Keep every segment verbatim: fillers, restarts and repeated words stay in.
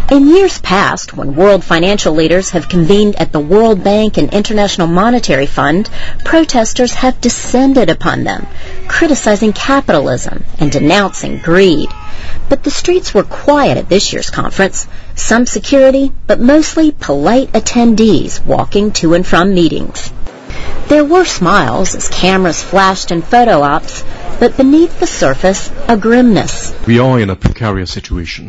In years past, when world financial leaders have convened at the World Bank and International Monetary Fund, protesters have descended upon them, criticizing capitalism and denouncing greed. But the streets were quiet at this year's conference. Some security, but mostly polite attendees walking to and from meetings. There were smiles as cameras flashed in photo ops, but beneath the surface, a grimness. We are in a precarious situation.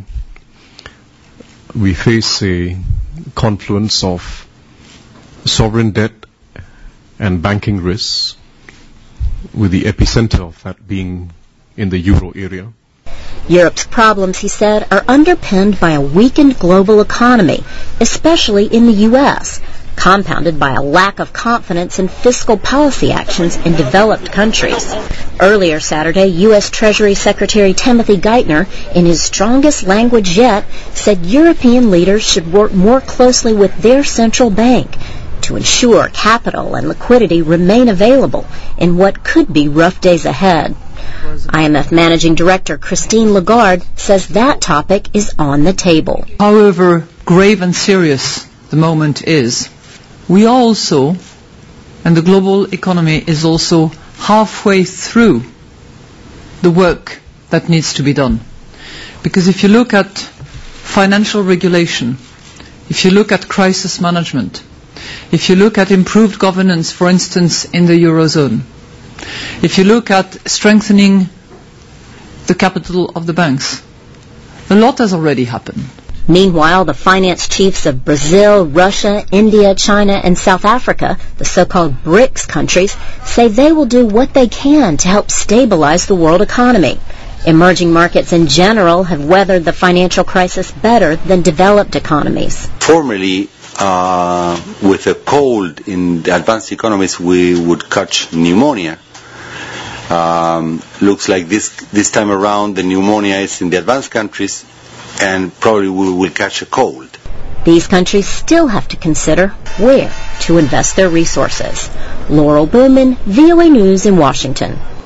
We face a confluence of sovereign debt and banking risks, with the epicenter of that being in the euro area. Europe's problems, he said, are underpinned by a weakened global economy, especially in the U S, compounded by a lack of confidence in fiscal policy actions in developed countries. Earlier Saturday, U S Treasury Secretary Timothy Geithner, in his strongest language yet, said European leaders should work more closely with their central bank to ensure capital and liquidity remain available in what could be rough days ahead. I M F Managing Director Christine Lagarde says that topic is on the table. However grave and serious the moment is, we are also, and the global economy is also halfway through the work that needs to be done. Because if you look at financial regulation, if you look at crisis management, if you look at improved governance, for instance, in the Eurozone, if you look at strengthening the capital of the banks, a lot has already happened. Meanwhile, the finance chiefs of Brazil, Russia, India, China, and South Africa, the so-called BRICS countries, say they will do what they can to help stabilize the world economy. Emerging markets in general have weathered the financial crisis better than developed economies. Formerly, uh, with a cold in the advanced economies, we would catch pneumonia. Um, looks like this this time around the pneumonia is in the advanced countries, and probably we will catch a cold. These countries still have to consider where to invest their resources. Laurel Bowman, V O A News in Washington.